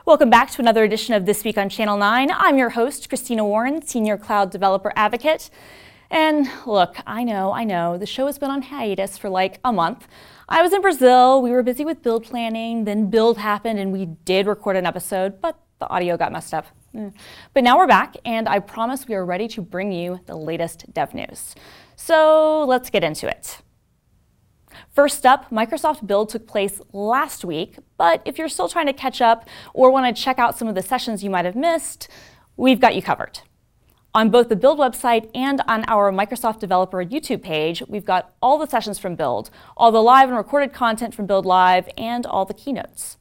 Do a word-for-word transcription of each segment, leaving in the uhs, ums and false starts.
Welcome back to another edition of This Week on Channel nine. I'm your host, Christina Warren, Senior Cloud Developer Advocate. And look, I know, I know, the show has been on hiatus for like a month. I was in Brazil, we were busy with build planning, then build happened and we did record an episode, but the audio got messed up. But now we're back, and I promise we are ready to bring you the latest dev news. So let's get into it. First up, Microsoft Build took place last week, but if you're still trying to catch up or want to check out some of the sessions you might have missed, we've got you covered. On both the Build website and on our Microsoft Developer YouTube page, we've got all the sessions from Build, all the live and recorded content from Build Live, and all the keynotes.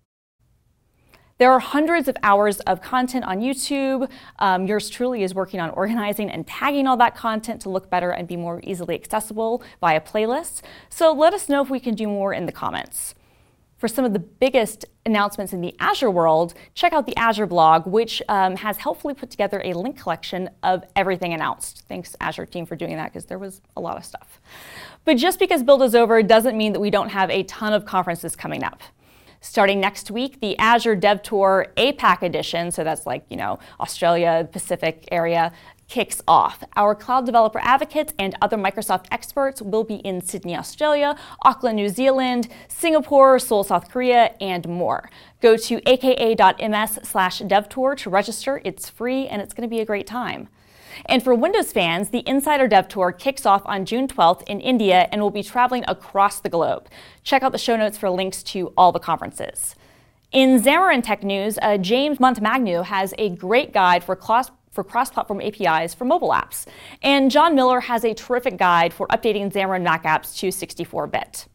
There are hundreds of hours of content on YouTube. Um, yours truly is working on organizing and tagging all that content to look better and be more easily accessible via playlists. So let us know if we can do more in the comments. For some of the biggest announcements in the Azure world, check out the Azure blog, which um, has helpfully put together a link collection of everything announced. Thanks, Azure team, for doing that, because there was a lot of stuff. But just because Build is over doesn't mean that we don't have a ton of conferences coming up. Starting next week, the Azure Dev Tour APAC edition, so that's like, you know, Australia, Pacific area, kicks off. Our cloud developer advocates and other Microsoft experts will be in Sydney, Australia, Auckland, New Zealand, Singapore, Seoul, South Korea, and more. Go to aka.ms slash devtour to register. It's free and it's going to be a great time. And for Windows fans, the Insider Dev Tour kicks off on June twelfth in India and will be traveling across the globe. Check out the show notes for links to all the conferences. In Xamarin Tech News, uh, James Montemagno has a great guide for cross for cross-platform A P Is for mobile apps. And John Miller has a terrific guide for updating Xamarin Mac apps to sixty-four bit.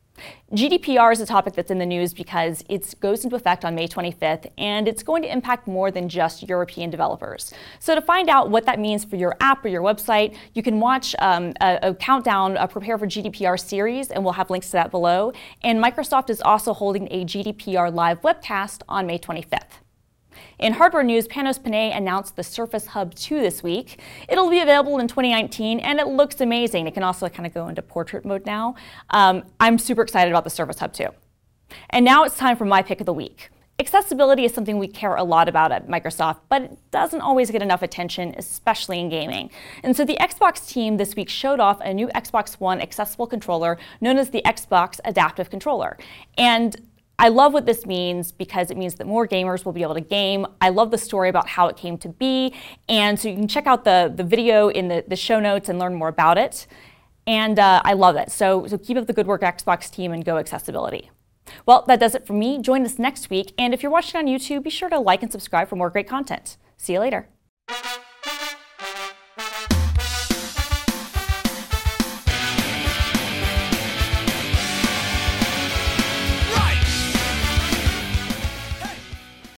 G D P R is a topic that's in the news because it goes into effect on May twenty-fifth, and it's going to impact more than just European developers. So to find out what that means for your app or your website, you can watch um, a, a countdown, a Prepare for G D P R series, and we'll have links to that below. And Microsoft is also holding a G D P R live webcast on May twenty-fifth. In hardware news, Panos Panay announced the Surface Hub two this week. It'll be available in twenty nineteen, and it looks amazing. It can also kind of go into portrait mode now. Um, I'm super excited about the Surface Hub two. And now it's time for my pick of the week. Accessibility is something we care a lot about at Microsoft, but it doesn't always get enough attention, especially in gaming. And so the Xbox team this week showed off a new Xbox One accessible controller known as the Xbox Adaptive Controller. And I love what this means because it means that more gamers will be able to game. I love the story about how it came to be, and so you can check out the, the video in the, the show notes and learn more about it. And uh, I love it. So, so keep up the good work, Xbox team, and go accessibility. Well, that does it for me. Join us next week, and if you're watching on YouTube, be sure to like and subscribe for more great content. See you later.